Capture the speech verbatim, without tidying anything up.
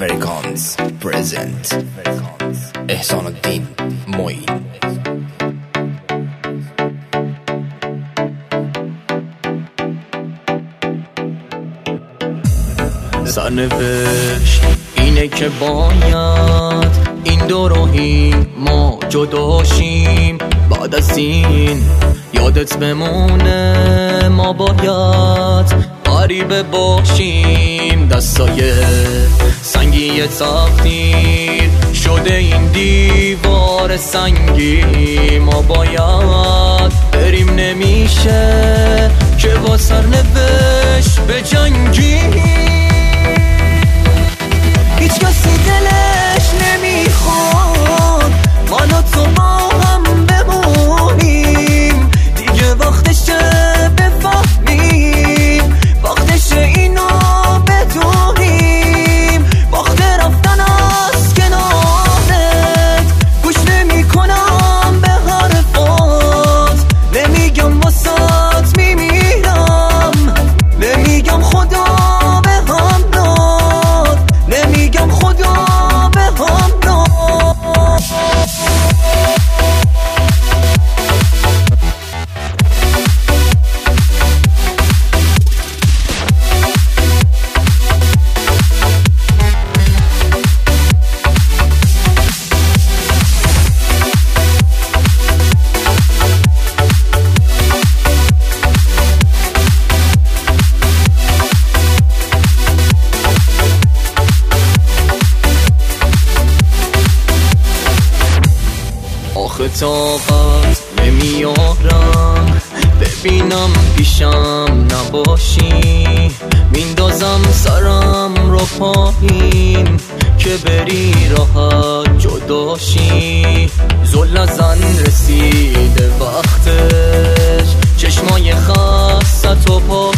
فرکانس پرزنت احسان الدین معین. سرنوشت اینه که باید این دو راهی ما جداشیم، بعد از این یادت بمونه ما باید غریبه باشیم. دستای سنگی تقدیر شده این دیوار سنگی، ما باید بریم نمیشه که با سرنوشت به جنگی. هیچ کسی دلش نمیخواد من و تو با هم بمونیم، دیگه وقتشه بفهمیم، وقتشه اینو بدونیم. وقت رفتن از کنارت گوش نمی کنم به حرفات، نمیگم واسات میمیرم، نمیگم خدا به هم داد، نمیگم خدا به هم داد. آخه طاقت نمیارم ببینم پیشم نباشی، میندازم سرم رو پایین که بری راحت جداشی. زل نزن رسیده وقتش، چشمای خستت و پا